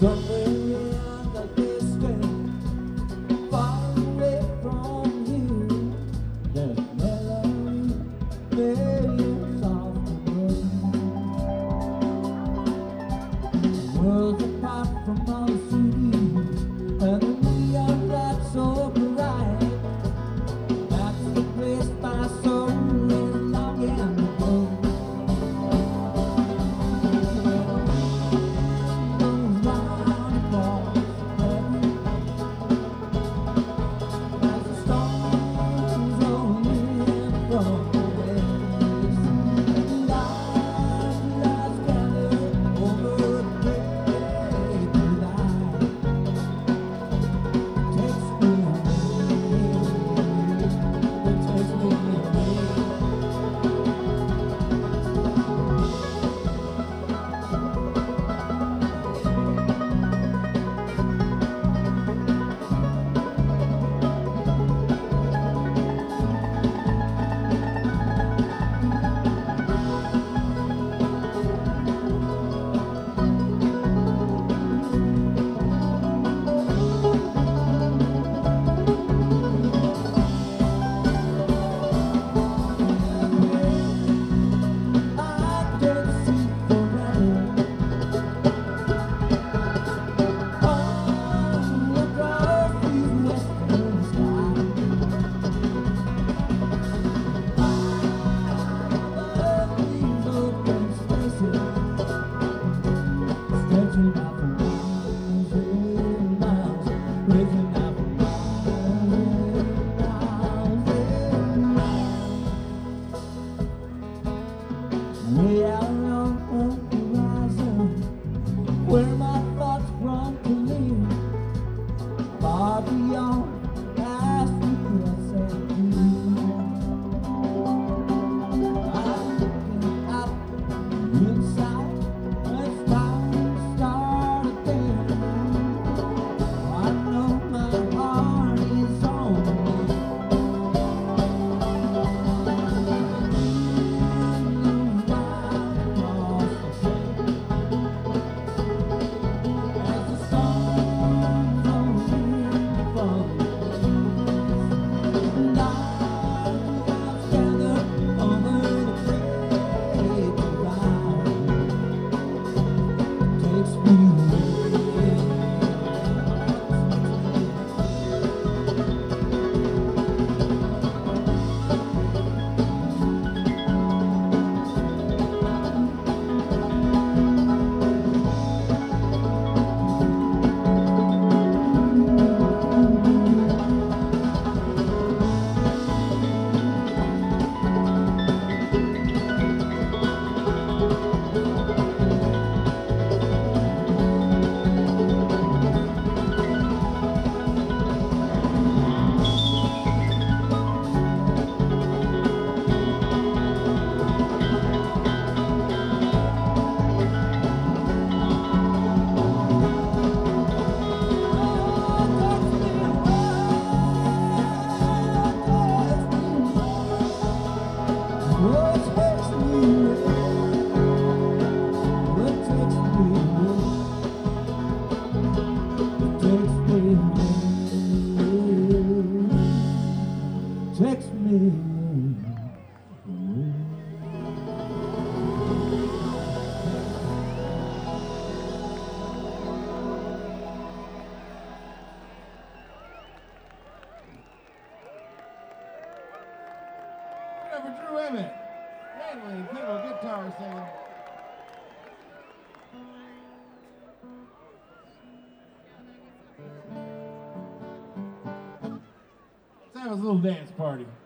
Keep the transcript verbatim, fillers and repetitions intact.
Somewhere in the distance, far away from you, there's a melody playing softly. Worlds apart from our city, and the neon lights so bright. That's the place my soul is longing to go. Way out on the horizon, where my thoughts run to live, far beyond past regrets and dreams. I'm looking out inside, it's time to start again. I know my heart is on me. Takes me away. For Drew Emmett, mainly fiddle guitar singing. Let's have a little dance party.